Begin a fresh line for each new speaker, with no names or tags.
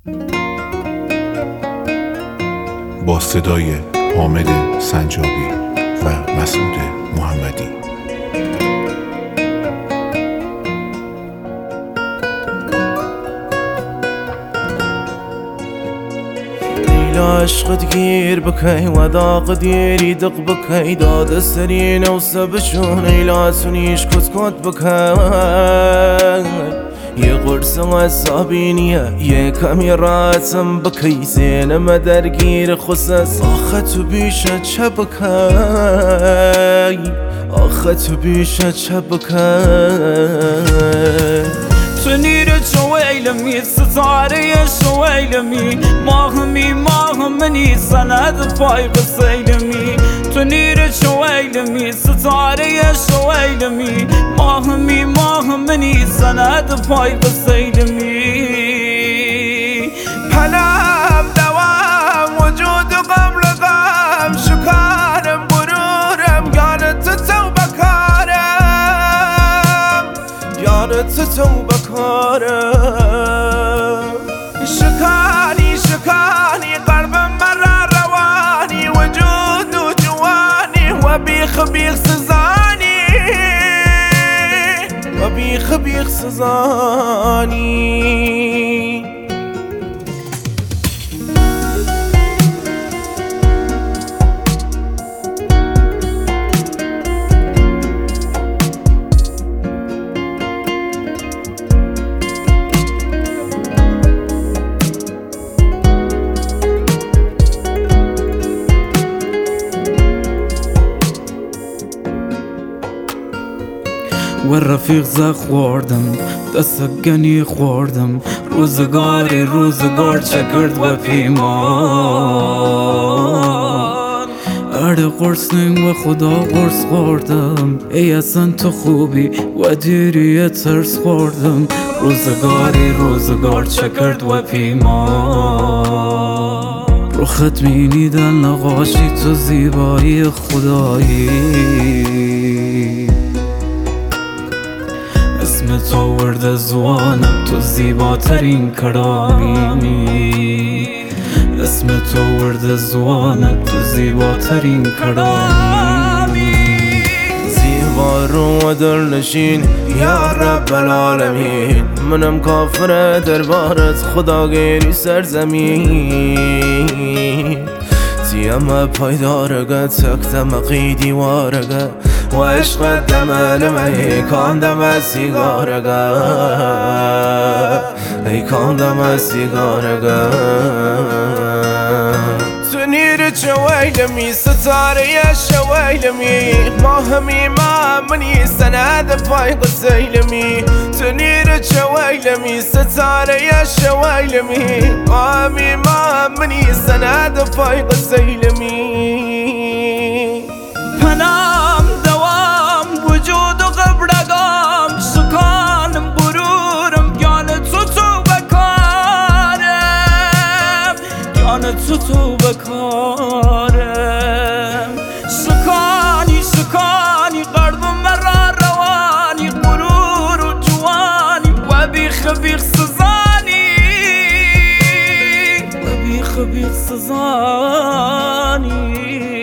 با صدای حامد سنجابی و مسعود محمدی.
لا عشقت گیر بکی و داق دیری دق بکی داد سرین و سبشون ایلا سنیش کت کت بکی یه قرص عصابینیه یه کمی راتم بکی زینم درگیر خصص آخه تو بیشه چه بکی آخه تو بیشه چه بکی
تنير شويلمي ستاري شويلمي ماهم مني سند فايق سيلمي تنير شويلمي ستاري شويلمي ماهم مني سند فايق سيلمي
حلم دوام وجود قبل غم شكارم برورم قالت توبة كارم قالت توبة كارم شكاني قلب مرة رواني وجود وجواني وبيخ سزاني وبيخ سزاني
والرفيق زخ خوردم دستگنی خوردم روزگار چکرد و پیمان اره قرصنیم و خدا قرص خوردم ای اصلا تو خوبی و دیری ترس خوردم روزگار چکرد و پیمان رو ختمینی دل نقاشی تو زیبایی خدایی اسم تو ورد زوانم تو زیباترین کرامی اسم تو ورد زوانم تو زیباترین کرامی
زیبا رو و دلنشین یا رب العالمین منم کافر دربارت خدا گیری سرزمین زیم پایدارگه تکتم قیدی وارگه و عشق دمنم ای کاندم سیگارگه ای کاندم سیگارگه تنير شويلمي ستاري شويلمي ماهمي ما مني سند فايق سيلمي تنير شويلمي ستاري شويلمي ماهمي ما مني سند فايق سيلمي
پنام دوام وجود و قبرگام سکانم برورم گان تو بکارم گان تو بکارم سکانی قلب مرا روانی غرور و جوانی و بیخ سزانی و بیخ سزانی